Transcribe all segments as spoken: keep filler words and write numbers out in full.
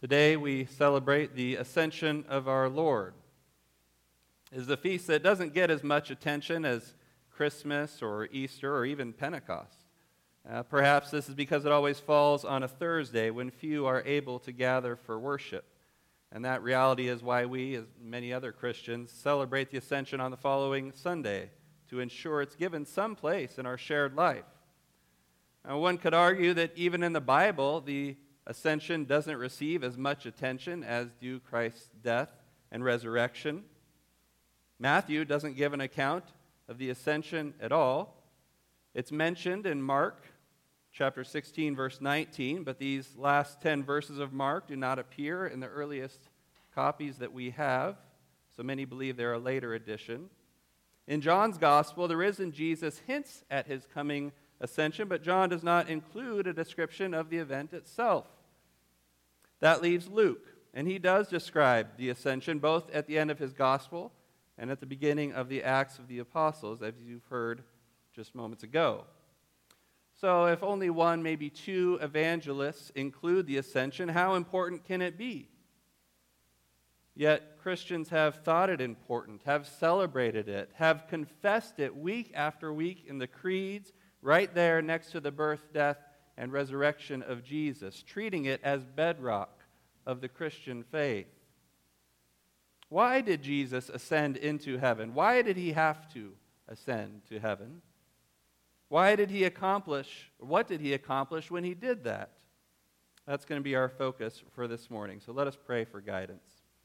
Today we celebrate the Ascension of our Lord. It is a feast that doesn't get as much attention as Christmas or Easter or even Pentecost. Uh, perhaps this is because it always falls on a Thursday when few are able to gather for worship. And that reality is why we, as many other Christians, celebrate the Ascension on the following Sunday to ensure it's given some place in our shared life. Now, one could argue that even in the Bible, the Ascension doesn't receive as much attention as do Christ's death and resurrection. Matthew doesn't give an account of the Ascension at all. It's mentioned in Mark chapter sixteen, verse nineteen, but these last ten verses of Mark do not appear in the earliest copies that we have, so many believe they're a later addition. In John's Gospel, the risen Jesus hints at his coming ascension, but John does not include a description of the event itself. That leaves Luke, and he does describe the ascension both at the end of his Gospel and at the beginning of the Acts of the Apostles, as you've heard just moments ago. So if only one, maybe two evangelists include the ascension, how important can it be? Yet Christians have thought it important, have celebrated it, have confessed it week after week in the creeds, right there next to the birth, death, and resurrection of Jesus, treating it as bedrock of the Christian faith. Why did Jesus ascend into heaven? Why did he have to ascend to heaven? Why did he accomplish, what did he accomplish when he did that? That's going to be our focus for this morning. So let us pray for guidance.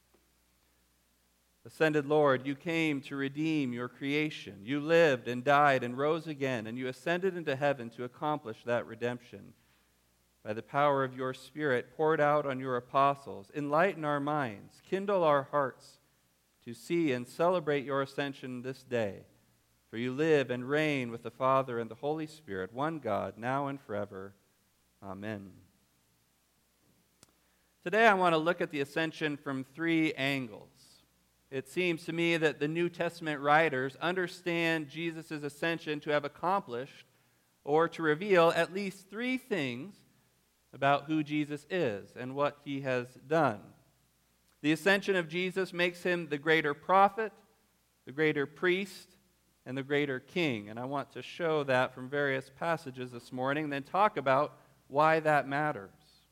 Ascended Lord, you came to redeem your creation. You lived and died and rose again, and you ascended into heaven to accomplish that redemption. By the power of your Spirit poured out on your apostles, enlighten our minds, kindle our hearts to see and celebrate your ascension this day. For you live and reign with the Father and the Holy Spirit, one God, now and forever. Amen. Today I want to look at the ascension from three angles. It seems to me that the New Testament writers understand Jesus' ascension to have accomplished or to reveal at least three things about who Jesus is and what he has done. The ascension of Jesus makes him the greater prophet, the greater priest, and the greater king. And I want to show that from various passages this morning, then talk about why that matters.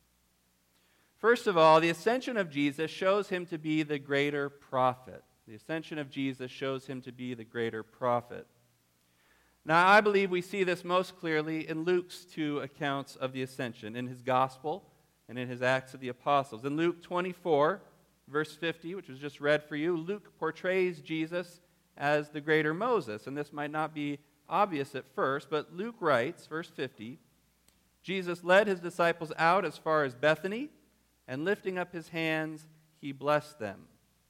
First of all, the ascension of Jesus shows him to be the greater prophet. The ascension of Jesus shows him to be the greater prophet. Now, I believe we see this most clearly in Luke's two accounts of the ascension, in his gospel and in his Acts of the Apostles. In Luke twenty-four, verse fifty, which was just read for you, Luke portrays Jesus as the greater Moses. And this might not be obvious at first, but Luke writes, verse fifty, Jesus led his disciples out as far as Bethany, and lifting up his hands, he blessed them.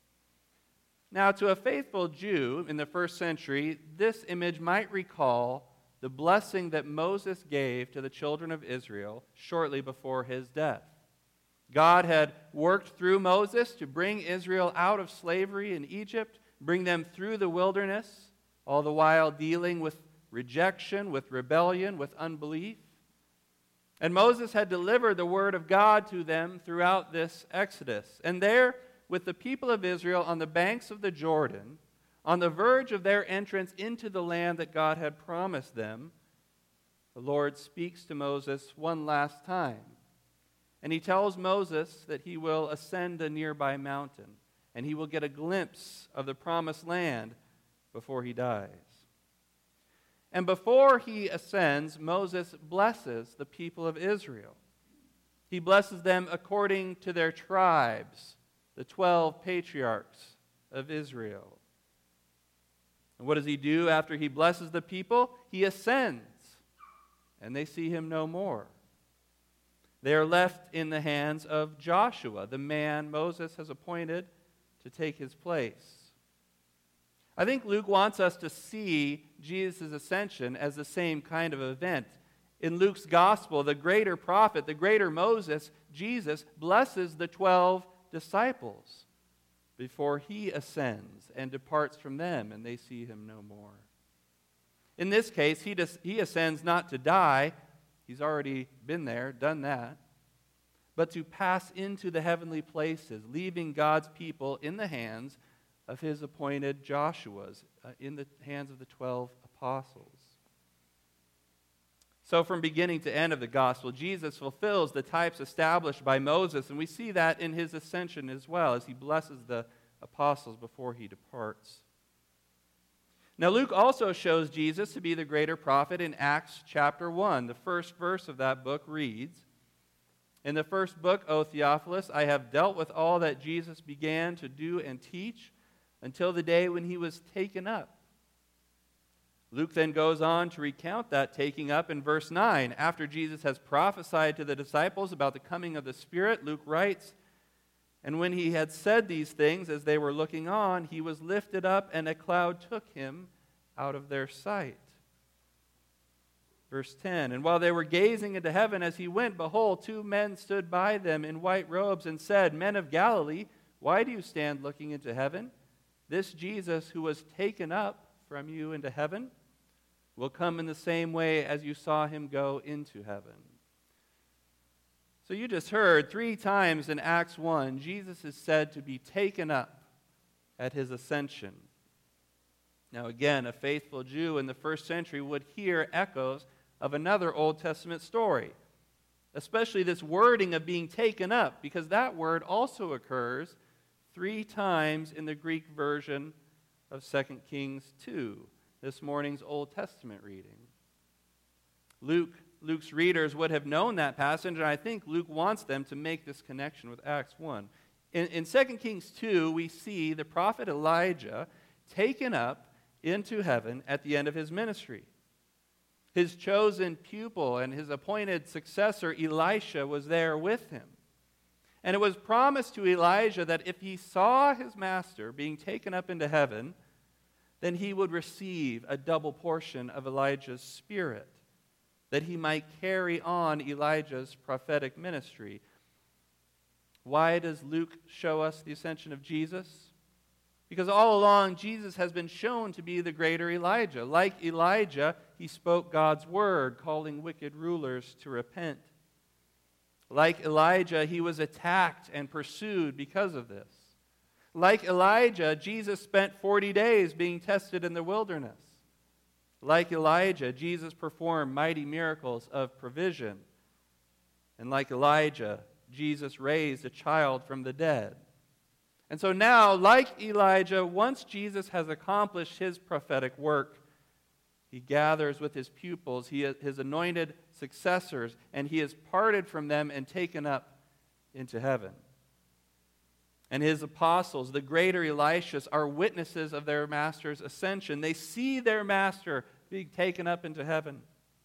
Now, to a faithful Jew in the first century, this image might recall the blessing that Moses gave to the children of Israel shortly before his death. God had worked through Moses to bring Israel out of slavery in Egypt, bring them through the wilderness, all the while dealing with rejection, with rebellion, with unbelief. And Moses had delivered the word of God to them throughout this Exodus. And there, with the people of Israel on the banks of the Jordan, on the verge of their entrance into the land that God had promised them, the Lord speaks to Moses one last time. And he tells Moses that he will ascend a nearby mountain, and he will get a glimpse of the promised land before he dies. And before he ascends, Moses blesses the people of Israel. He blesses them according to their tribes, the twelve patriarchs of Israel. And what does he do after he blesses the people? He ascends, and they see him no more. They are left in the hands of Joshua, the man Moses has appointed to take his place. I think Luke wants us to see Jesus' ascension as the same kind of event. In Luke's gospel, the greater prophet, the greater Moses, Jesus, blesses the twelve disciples before he ascends and departs from them, and they see him no more. In this case, he, des- he ascends not to die. He's already been there, done that. but to pass into the heavenly places, leaving God's people in the hands of his appointed Joshua's, uh, in the hands of the twelve apostles. So from beginning to end of the gospel, Jesus fulfills the types established by Moses, and we see that in his ascension as well, as he blesses the apostles before he departs. Now, Luke also shows Jesus to be the greater prophet in Acts chapter one. The first verse of that book reads, "In the first book, O Theophilus, I have dealt with all that Jesus began to do and teach until the day when he was taken up." Luke then goes on to recount that taking up in verse nine. After Jesus has prophesied to the disciples about the coming of the Spirit, Luke writes, "And when he had said these things, as they were looking on, he was lifted up, and a cloud took him out of their sight." Verse ten, "And while they were gazing into heaven as he went, behold, two men stood by them in white robes and said, 'Men of Galilee, why do you stand looking into heaven? This Jesus who was taken up from you into heaven will come in the same way as you saw him go into heaven.'" So you just heard three times in Acts one, Jesus is said to be taken up at his ascension. Now again, a faithful Jew in the first century would hear echoes of another Old Testament story, especially this wording of being taken up, because that word also occurs three times in the Greek version of Second Kings two, this morning's Old Testament reading. Luke Luke's readers would have known that passage, and I think Luke wants them to make this connection with Acts one. In, in Second Kings two, we see the prophet Elijah taken up into heaven at the end of his ministry. His chosen pupil and his appointed successor, Elisha, was there with him. And it was promised to Elijah that if he saw his master being taken up into heaven, then he would receive a double portion of Elijah's spirit, that he might carry on Elijah's prophetic ministry. Why does Luke show us the ascension of Jesus? Because all along, Jesus has been shown to be the greater Elijah. Like Elijah, he spoke God's word, calling wicked rulers to repent. Like Elijah, he was attacked and pursued because of this. Like Elijah, Jesus spent forty days being tested in the wilderness. Like Elijah, Jesus performed mighty miracles of provision. And like Elijah, Jesus raised a child from the dead. And so now, like Elijah, once Jesus has accomplished his prophetic work, he gathers with his pupils, he, his anointed successors, and he is parted from them and taken up into heaven. And his apostles, the greater Elishas, are witnesses of their master's ascension. They see their master being taken up into heaven.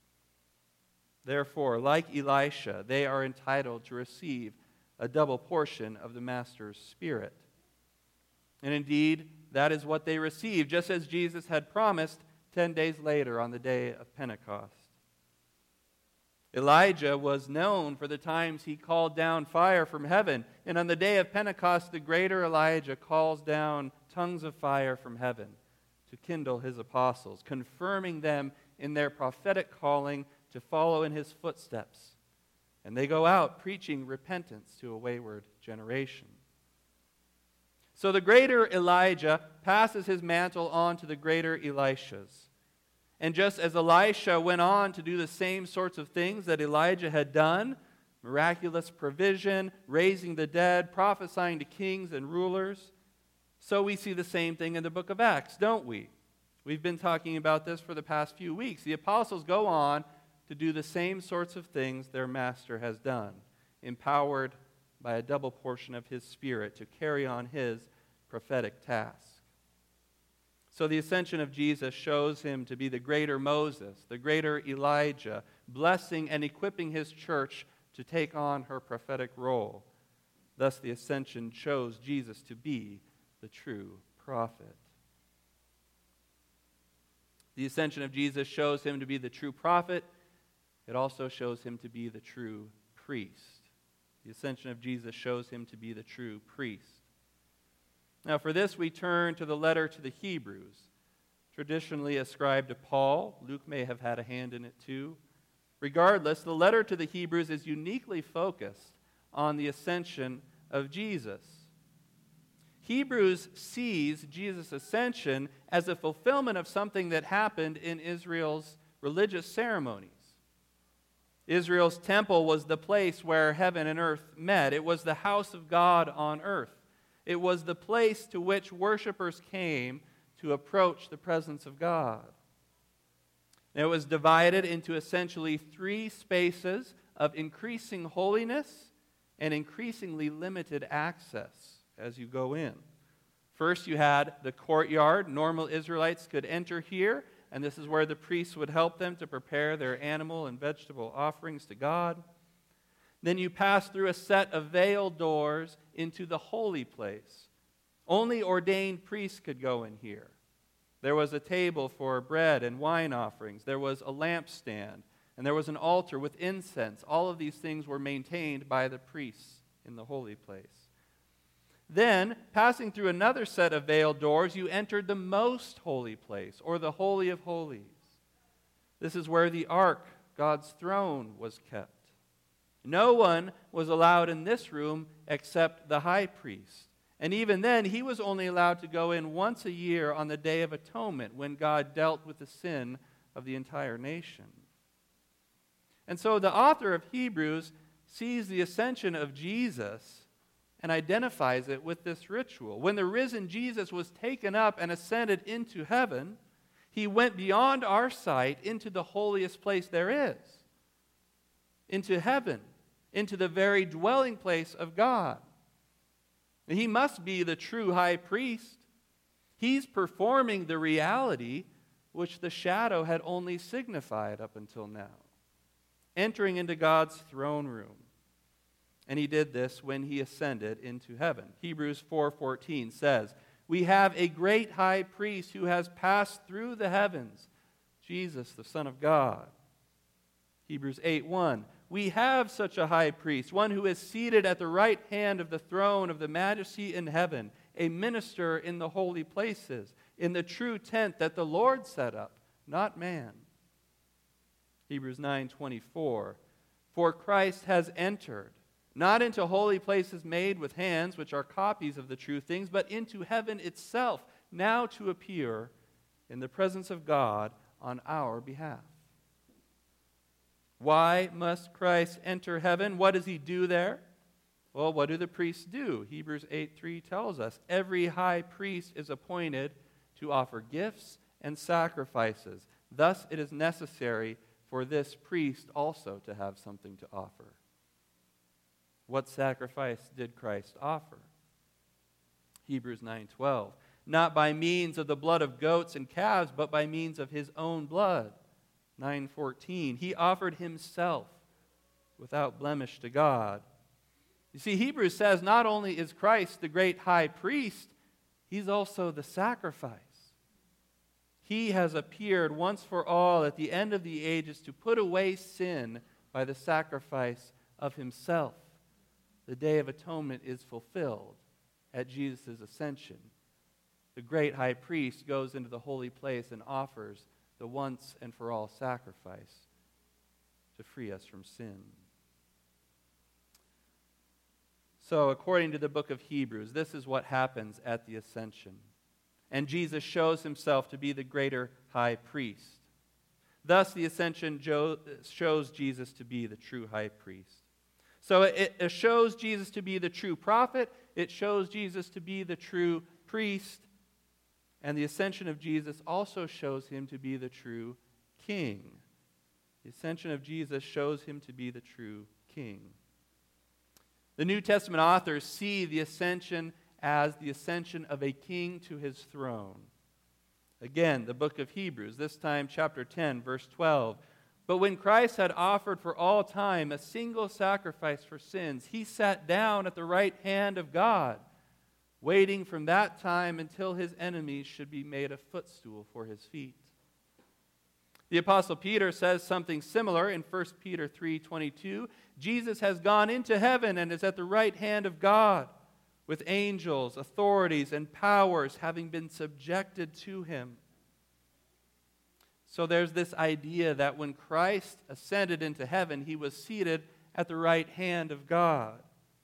Therefore, like Elisha, they are entitled to receive a double portion of the master's spirit. And indeed, that is what they received, just as Jesus had promised ten days later on the day of Pentecost. Elijah was known for the times he called down fire from heaven. And on the day of Pentecost, the greater Elijah calls down tongues of fire from heaven to kindle his apostles, confirming them in their prophetic calling to follow in his footsteps. And they go out preaching repentance to a wayward generation. So the greater Elijah passes his mantle on to the greater Elishas. And just as Elisha went on to do the same sorts of things that Elijah had done, miraculous provision, raising the dead, prophesying to kings and rulers, so we see the same thing in the book of Acts, don't we? We've been talking about this for the past few weeks. The apostles go on to do the same sorts of things their master has done, empowered by a double portion of his spirit to carry on his prophetic task. So the ascension of Jesus shows him to be the greater Moses, the greater Elijah, blessing and equipping his church to take on her prophetic role. Thus the ascension shows Jesus to be the true prophet. The ascension of Jesus shows him to be the true prophet. It also shows him to be the true priest. The ascension of Jesus shows him to be the true priest. Now, for this, we turn to the letter to the Hebrews, traditionally ascribed to Paul. Luke may have had a hand in it too. Regardless, the letter to the Hebrews is uniquely focused on the ascension of Jesus. Hebrews sees Jesus' ascension as a fulfillment of something that happened in Israel's religious ceremonies. Israel's temple was the place where heaven and earth met. It was the house of God on earth. It was the place to which worshipers came to approach the presence of God. And it was divided into essentially three spaces of increasing holiness and increasingly limited access as you go in. First, you had the courtyard. Normal Israelites could enter here, and this is where the priests would help them to prepare their animal and vegetable offerings to God. Then you pass through a set of veiled doors into the holy place. Only ordained priests could go in here. There was a table for bread and wine offerings. There was a lampstand, and there was an altar with incense. All of these things were maintained by the priests in the holy place. Then, passing through another set of veiled doors, you entered the most holy place, or the Holy of Holies. This is where the ark, God's throne, was kept. No one was allowed in this room except the high priest. And even then, he was only allowed to go in once a year on the Day of Atonement, when God dealt with the sin of the entire nation. And so the author of Hebrews sees the ascension of Jesus and identifies it with this ritual. When the risen Jesus was taken up and ascended into heaven, he went beyond our sight into the holiest place there is, into heaven, into the very dwelling place of God. He must be the true high priest. He's performing the reality which the shadow had only signified up until now, entering into God's throne room. And he did this when he ascended into heaven. Hebrews four fourteen says, "We have a great high priest who has passed through the heavens, Jesus, the Son of God." Hebrews eight one, "We have such a high priest, one who is seated at the right hand of the throne of the Majesty in heaven, a minister in the holy places, in the true tent that the Lord set up, not man." Hebrews nine twenty-four, "For Christ has entered, not into holy places made with hands, which are copies of the true things, but into heaven itself, now to appear in the presence of God on our behalf." Why must Christ enter heaven? What does he do there? Well, what do the priests do? Hebrews eight three tells us, "Every high priest is appointed to offer gifts and sacrifices. Thus it is necessary for this priest also to have something to offer." What sacrifice did Christ offer? Hebrews nine twelve, "Not by means of the blood of goats and calves, but by means of his own blood." nine fourteen, "He offered himself without blemish to God." You see, Hebrews says not only is Christ the great high priest, he's also the sacrifice. He has appeared once for all at the end of the ages to put away sin by the sacrifice of himself. The Day of Atonement is fulfilled at Jesus' ascension. The great high priest goes into the holy place and offers the once and for all sacrifice to free us from sin. So, according to the book of Hebrews, this is what happens at the ascension. And Jesus shows himself to be the greater high priest. Thus, the ascension shows Jesus to be the true high priest. So it shows Jesus to be the true prophet. It shows Jesus to be the true priest. And the ascension of Jesus also shows him to be the true king. The ascension of Jesus shows him to be the true king. The New Testament authors see the ascension as the ascension of a king to his throne. Again, the book of Hebrews, this time chapter ten, verse twelve. "But when Christ had offered for all time a single sacrifice for sins, he sat down at the right hand of God, waiting from that time until his enemies should be made a footstool for his feet." The Apostle Peter says something similar in First Peter three twenty-two. "Jesus has gone into heaven and is at the right hand of God, with angels, authorities, and powers having been subjected to him." So there's this idea that when Christ ascended into heaven, he was seated at the right hand of God.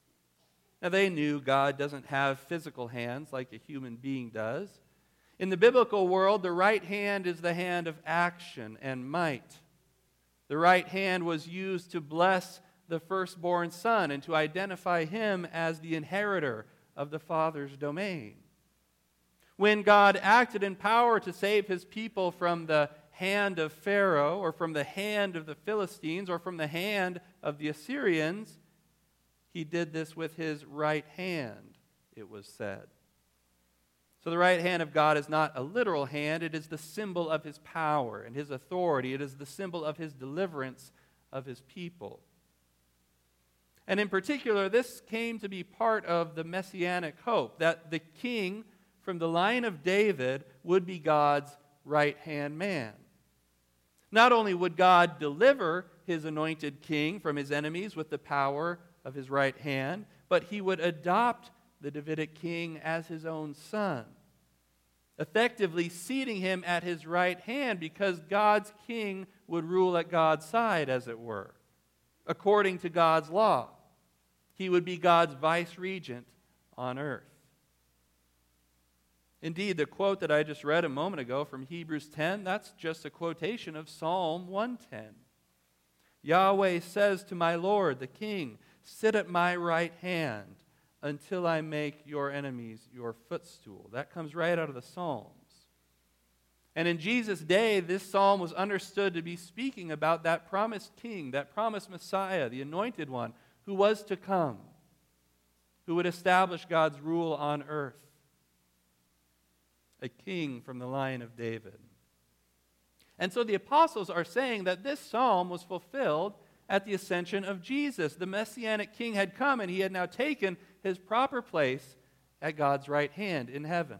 Now, they knew God doesn't have physical hands like a human being does. In the biblical world, the right hand is the hand of action and might. The right hand was used to bless the firstborn son and to identify him as the inheritor of the Father's domain. When God acted in power to save his people from the hand of Pharaoh, or from the hand of the Philistines, or from the hand of the Assyrians, he did this with his right hand, it was said. So the right hand of God is not a literal hand. It is the symbol of his power and his authority. It is the symbol of his deliverance of his people. And in particular, this came to be part of the messianic hope, that the king from the line of David would be God's right-hand man. Not only would God deliver his anointed king from his enemies with the power of his right hand, but he would adopt the Davidic king as his own son, effectively seating him at his right hand because God's king would rule at God's side, as it were, according to God's law. He would be God's vice-regent on earth. Indeed, the quote that I just read a moment ago from Hebrews ten, that's just a quotation of Psalm one ten. Yahweh says to my Lord, the King, sit at my right hand until I make your enemies your footstool. That comes right out of the Psalms. And in Jesus' day, this psalm was understood to be speaking about that promised king, that promised Messiah, the anointed one, who was to come, who would establish God's rule on earth. A king from the line of David. And so the apostles are saying that this psalm was fulfilled at the ascension of Jesus. The Messianic king had come, and he had now taken his proper place at God's right hand in heaven.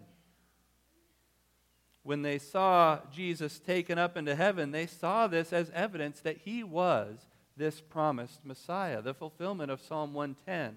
When they saw Jesus taken up into heaven, they saw this as evidence that he was this promised Messiah, the fulfillment of Psalm one ten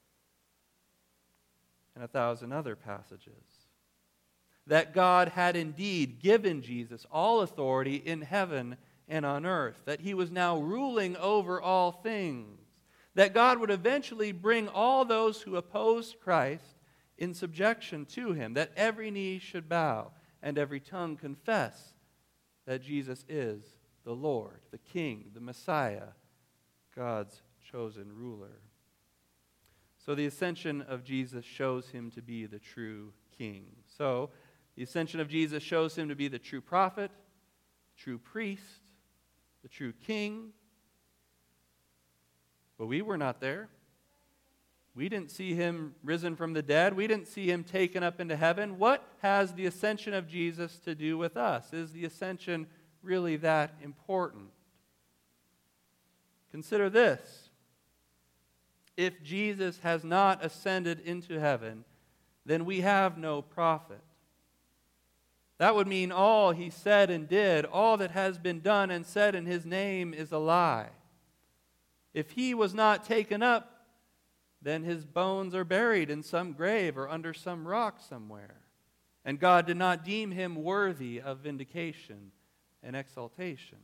and a thousand other passages. That God had indeed given Jesus all authority in heaven and on earth, that he was now ruling over all things, that God would eventually bring all those who opposed Christ in subjection to him, that every knee should bow and every tongue confess that Jesus is the Lord, the King, the Messiah, God's chosen ruler. So the ascension of Jesus shows him to be the true King. So the ascension of Jesus shows him to be the true prophet, true priest, the true king. But we were not there. We didn't see him risen from the dead. We didn't see him taken up into heaven. What has the ascension of Jesus to do with us? Is the ascension really that important? Consider this. If Jesus has not ascended into heaven, then we have no prophet. That would mean all he said and did, all that has been done and said in his name is a lie. If he was not taken up, then his bones are buried in some grave or under some rock somewhere. And God did not deem him worthy of vindication and exaltation.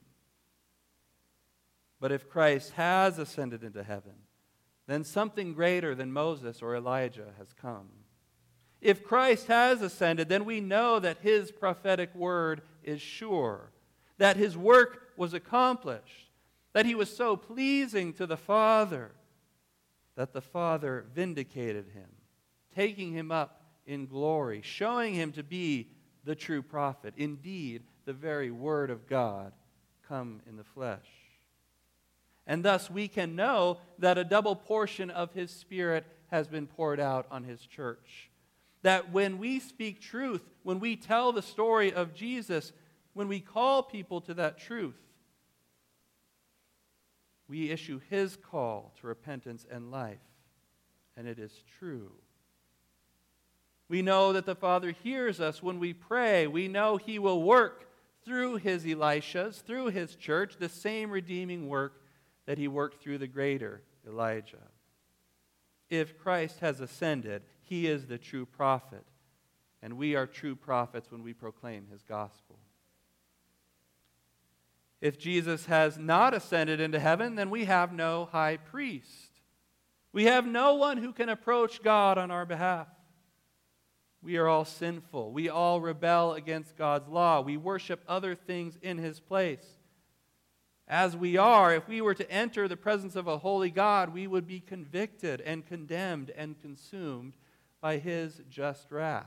But if Christ has ascended into heaven, then something greater than Moses or Elijah has come. If Christ has ascended, then we know that his prophetic word is sure, that his work was accomplished, that he was so pleasing to the Father that the Father vindicated him, taking him up in glory, showing him to be the true prophet, indeed the very Word of God come in the flesh. And thus we can know that a double portion of his Spirit has been poured out on his church. That when we speak truth, when we tell the story of Jesus, when we call people to that truth, we issue his call to repentance and life, and it is true. We know that the Father hears us when we pray. We know he will work through his Elishas, through his church, the same redeeming work that he worked through the greater Elijah. If Christ has ascended, he is the true prophet, and we are true prophets when we proclaim his gospel. If Jesus has not ascended into heaven, then we have no high priest. We have no one who can approach God on our behalf. We are all sinful. We all rebel against God's law. We worship other things in His place. As we are, if we were to enter the presence of a holy God, we would be convicted and condemned and consumed by His just wrath.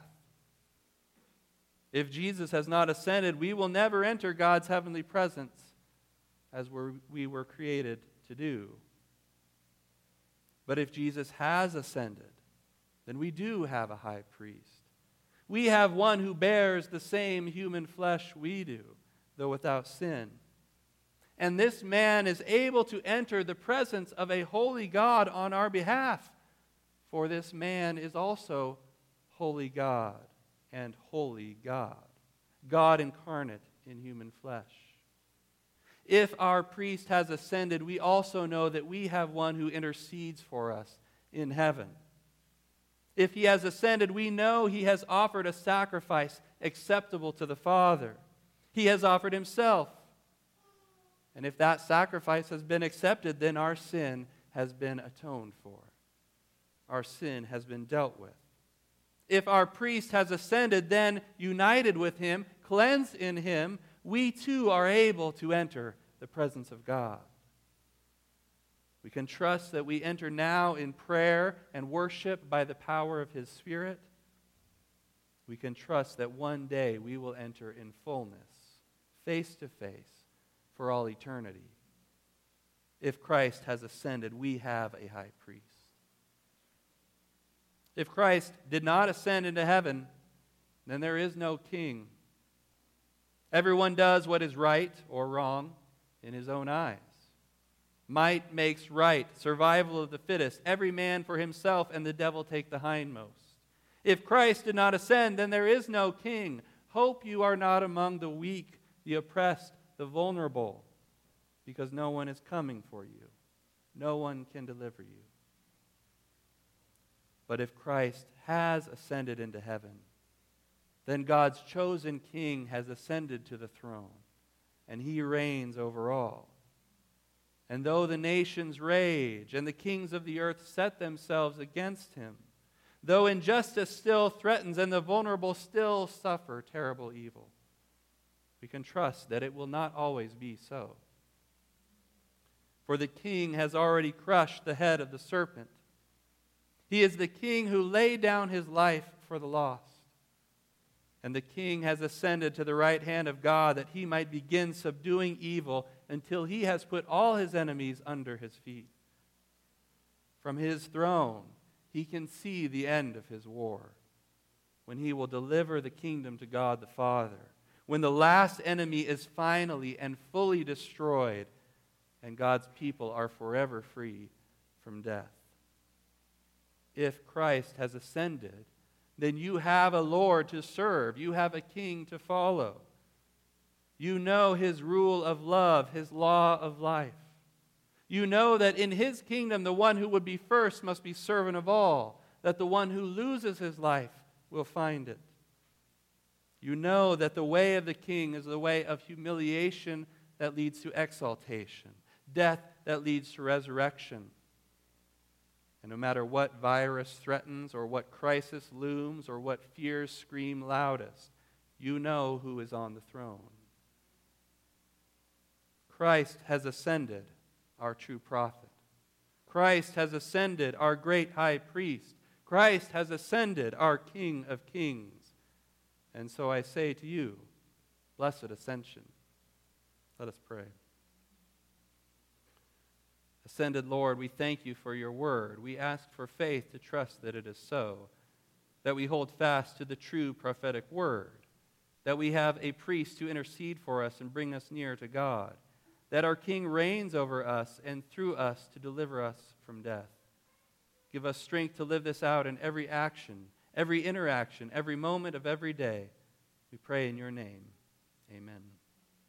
If Jesus has not ascended, we will never enter God's heavenly presence as we were created to do. But if Jesus has ascended, then we do have a high priest. We have one who bears the same human flesh we do, though without sin. And this man is able to enter the presence of a holy God on our behalf, for this man is also holy God and holy God, God incarnate in human flesh. If our priest has ascended, we also know that we have one who intercedes for us in heaven. If he has ascended, we know he has offered a sacrifice acceptable to the Father. He has offered himself. And if that sacrifice has been accepted, then our sin has been atoned for. Our sin has been dealt with. If our priest has ascended, then united with him, cleansed in him, we too are able to enter the presence of God. We can trust that we enter now in prayer and worship by the power of His Spirit. We can trust that one day we will enter in fullness, face to face, for all eternity. If Christ has ascended, we have a high priest. If Christ did not ascend into heaven, then there is no king. Everyone does what is right or wrong in his own eyes. Might makes right, survival of the fittest, every man for himself, and the devil take the hindmost. If Christ did not ascend, then there is no king. Hope you are not among the weak, the oppressed, the vulnerable, because no one is coming for you. No one can deliver you. But if Christ has ascended into heaven, then God's chosen king has ascended to the throne, and he reigns over all. And though the nations rage, and the kings of the earth set themselves against him, though injustice still threatens, and the vulnerable still suffer terrible evil, we can trust that it will not always be so. For the king has already crushed the head of the serpent. He is the king who laid down his life for the lost. And the king has ascended to the right hand of God that he might begin subduing evil until he has put all his enemies under his feet. From his throne, he can see the end of his war, when he will deliver the kingdom to God the Father, when the last enemy is finally and fully destroyed, and God's people are forever free from death. If Christ has ascended, then you have a Lord to serve. You have a king to follow. You know his rule of love, his law of life. You know that in his kingdom, the one who would be first must be servant of all, that the one who loses his life will find it. You know that the way of the king is the way of humiliation that leads to exaltation, death that leads to resurrection. And no matter what virus threatens, or what crisis looms, or what fears scream loudest, you know who is on the throne. Christ has ascended, our true prophet. Christ has ascended, our great high priest. Christ has ascended, our King of kings. And so I say to you, blessed ascension. Let us pray. Ascended Lord, we thank you for your word. We ask for faith to trust that it is so, that we hold fast to the true prophetic word, that we have a priest to intercede for us and bring us near to God, that our King reigns over us and through us to deliver us from death. Give us strength to live this out in every action, every interaction, every moment of every day. We pray in your name. Amen.